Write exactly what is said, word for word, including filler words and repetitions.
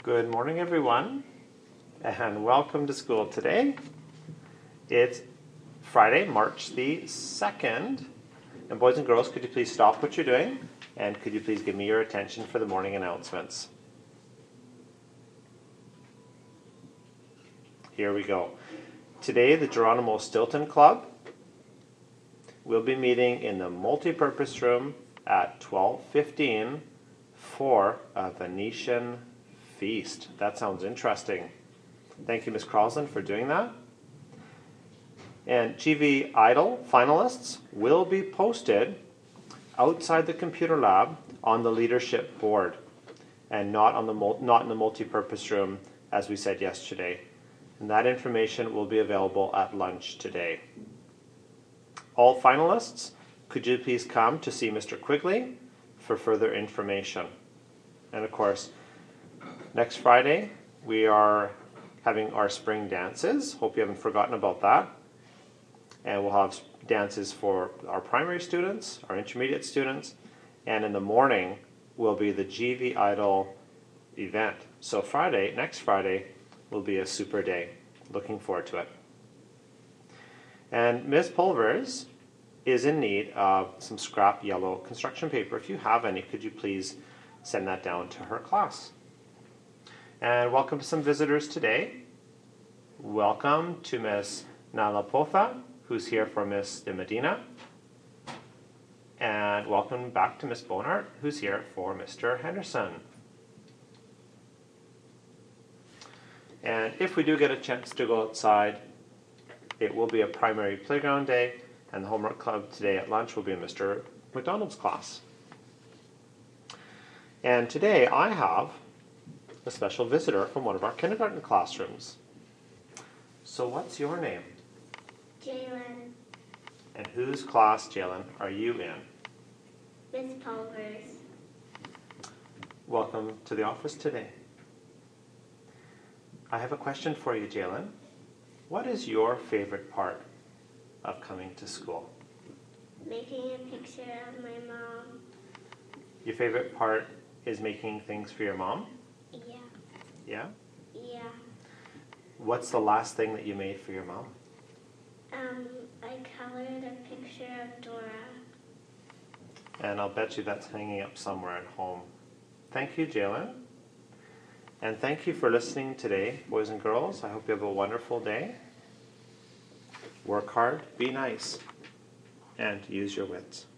Good morning, everyone, and welcome to school today. It's Friday, March the second. And boys and girls, could you please stop what you're doing? And could you please give me your attention for the morning announcements? Here we go. Today, the Geronimo Stilton Club will be meeting in the multi-purpose room at twelve fifteen for a Venetian feast. That sounds interesting. Thank you, Miz Carlson, for doing that. And G V Idol finalists will be posted outside the computer lab on the leadership board and not on the not in the multi-purpose room as we said yesterday. And that information will be available at lunch today. All finalists, could you please come to see Mister Quigley for further information? And of course, next Friday we are having our spring dances. Hope you haven't forgotten about that. And we'll have dances for our primary students, our intermediate students, and in the morning will be the G V Idol event. So Friday, next Friday, will be a super day. Looking forward to it. And Miz Pulvers is in need of some scrap yellow construction paper. If you have any, could you please send that down to her class? And welcome to some visitors today. Welcome to Miss Nalapotha, who's here for Miss De Medina. And welcome back to Miss Bonart, who's here for Mister Henderson. And if we do get a chance to go outside, it will be a primary playground day, and the homework club today at lunch will be in Mister McDonald's class. And today I have a special visitor from one of our kindergarten classrooms. So what's your name? Jalen. And whose class, Jalen, are you in? Miss Pulvers. Welcome to the office today. I have a question for you, Jalen. What is your favorite part of coming to school? Making a picture of my mom. Your favorite part is making things for your mom? Yeah. Yeah? Yeah. What's the last thing that you made for your mom? Um, I colored a picture of Dora. And I'll bet you that's hanging up somewhere at home. Thank you, Jalen. And thank you for listening today, boys and girls. I hope you have a wonderful day. Work hard, be nice, and use your wits.